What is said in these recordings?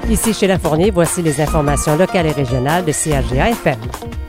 Ici chez La Fournier, voici les informations locales et régionales de CHGA-FM.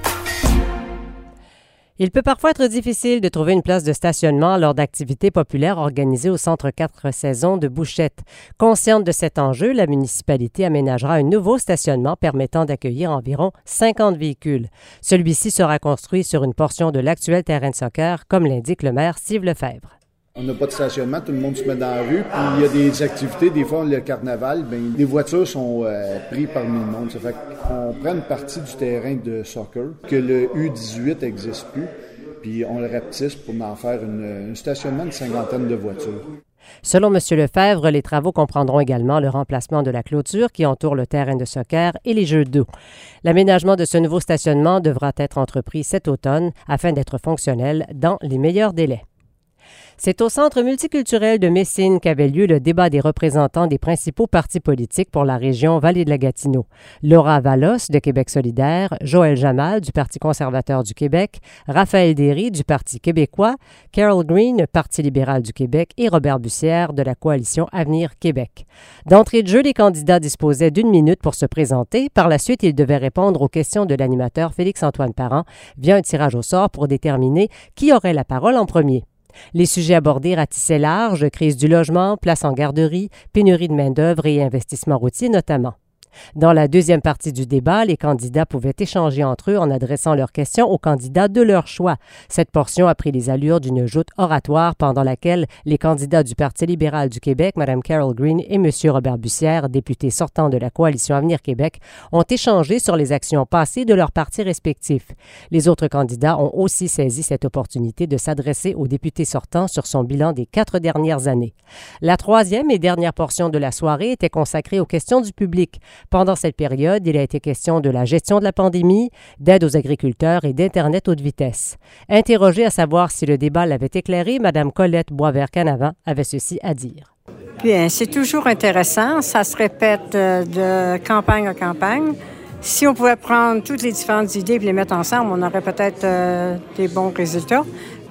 Il peut parfois être difficile de trouver une place de stationnement lors d'activités populaires organisées au Centre 4 saisons de Bouchette. Consciente de cet enjeu, la municipalité aménagera un nouveau stationnement permettant d'accueillir environ 50 véhicules. Celui-ci sera construit sur une portion de l'actuel terrain de soccer, comme l'indique le maire Steve Lefebvre. On n'a pas de stationnement, tout le monde se met dans la rue. Puis il y a des activités, des fois le carnaval, les voitures sont prises parmi le monde. Ça fait qu'on prend une partie du terrain de soccer, que le U18 n'existe plus, puis on le rapetisse pour en faire un stationnement de 50 de voitures. Selon M. Lefebvre, les travaux comprendront également le remplacement de la clôture qui entoure le terrain de soccer et les jeux d'eau. L'aménagement de ce nouveau stationnement devra être entrepris cet automne afin d'être fonctionnel dans les meilleurs délais. C'est au Centre multiculturel de Messine qu'avait lieu le débat des représentants des principaux partis politiques pour la région Vallée de la Gatineau. Laura Vallos de Québec solidaire, Joël Jamal du Parti conservateur du Québec, Raphaël Derry du Parti québécois, Carol Green, Parti libéral du Québec et Robert Bussière de la coalition Avenir Québec. D'entrée de jeu, les candidats disposaient d'1 minute pour se présenter. Par la suite, ils devaient répondre aux questions de l'animateur Félix-Antoine Parent via un tirage au sort pour déterminer qui aurait la parole en premier. Les sujets abordés ratissaient large, crise du logement, place en garderie, pénurie de main-d'œuvre et investissement routier notamment. Dans la deuxième partie du débat, les candidats pouvaient échanger entre eux en adressant leurs questions aux candidats de leur choix. Cette portion a pris les allures d'une joute oratoire pendant laquelle les candidats du Parti libéral du Québec, Mme Carol Green et M. Robert Bussière, députés sortants de la coalition Avenir Québec, ont échangé sur les actions passées de leurs partis respectifs. Les autres candidats ont aussi saisi cette opportunité de s'adresser aux députés sortants sur son bilan des 4 dernières années. La troisième et dernière portion de la soirée était consacrée aux questions du public. Pendant cette période, il a été question de la gestion de la pandémie, d'aide aux agriculteurs et d'Internet haute vitesse. Interrogée à savoir si le débat l'avait éclairé, Mme Colette Boisvert-Canavant avait ceci à dire. Bien, c'est toujours intéressant. Ça se répète de campagne en campagne. Si on pouvait prendre toutes les différentes idées et les mettre ensemble, on aurait peut-être des bons résultats.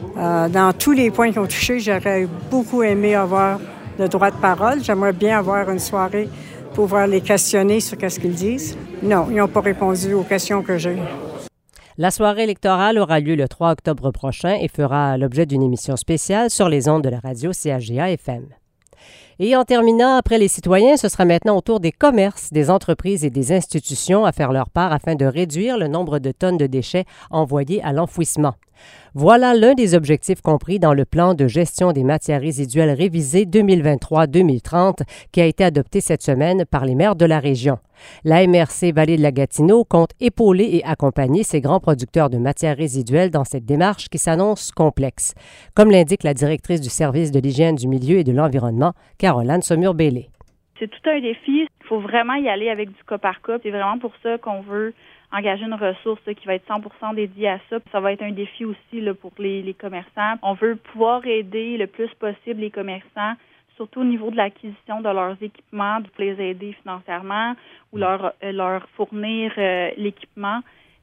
Dans tous les points qui ont touché, j'aurais beaucoup aimé avoir le droit de parole. J'aimerais bien avoir une soirée pour pouvoir les questionner sur ce qu'ils disent. Non, ils n'ont pas répondu aux questions que j'ai. La soirée électorale aura lieu le 3 octobre prochain et fera l'objet d'une émission spéciale sur les ondes de la radio CHGA-FM. Et en terminant, après les citoyens, ce sera maintenant au tour des commerces, des entreprises et des institutions à faire leur part afin de réduire le nombre de tonnes de déchets envoyés à l'enfouissement. Voilà l'un des objectifs compris dans le plan de gestion des matières résiduelles révisé 2023-2030 qui a été adopté cette semaine par les maires de la région. La MRC Vallée de la Gatineau compte épauler et accompagner ces grands producteurs de matières résiduelles dans cette démarche qui s'annonce complexe, comme l'indique la directrice du service de l'hygiène du milieu et de l'environnement, Caroline Saumur-Bellé. C'est tout un défi. Il faut vraiment y aller avec du cas par cas. C'est vraiment pour ça qu'on veut engager une ressource qui va être 100% dédiée à ça. Ça va être un défi aussi pour les commerçants. On veut pouvoir aider le plus possible les commerçants, surtout au niveau de l'acquisition de leurs équipements, pour les aider financièrement ou leur fournir l'équipement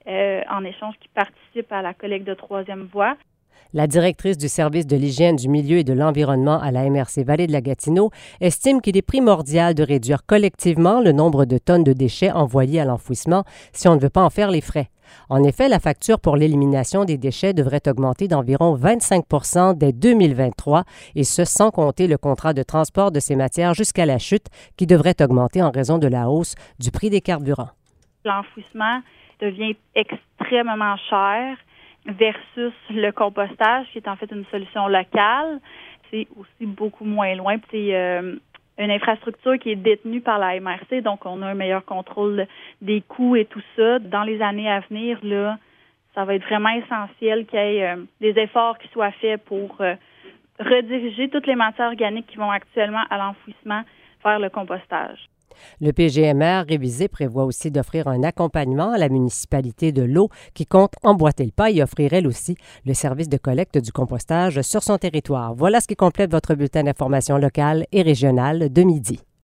en échange qui participe à la collecte de troisième voie. La directrice du service de l'hygiène du milieu et de l'environnement à la MRC Vallée de la Gatineau estime qu'il est primordial de réduire collectivement le nombre de tonnes de déchets envoyés à l'enfouissement si on ne veut pas en faire les frais. En effet, la facture pour l'élimination des déchets devrait augmenter d'environ 25 % dès 2023, et ce sans compter le contrat de transport de ces matières jusqu'à la chute qui devrait augmenter en raison de la hausse du prix des carburants. L'enfouissement devient extrêmement cher versus le compostage, qui est en fait une solution locale. C'est aussi beaucoup moins loin. C'est une infrastructure qui est détenue par la MRC, donc on a un meilleur contrôle des coûts et tout ça. Dans les années à venir, là, ça va être vraiment essentiel qu'il y ait des efforts qui soient faits pour rediriger toutes les matières organiques qui vont actuellement à l'enfouissement vers le compostage. Le PGMR révisé prévoit aussi d'offrir un accompagnement à la municipalité de l'eau qui compte emboîter le pas et offrir elle aussi le service de collecte du compostage sur son territoire. Voilà ce qui complète votre bulletin d'information locale et régionale de midi.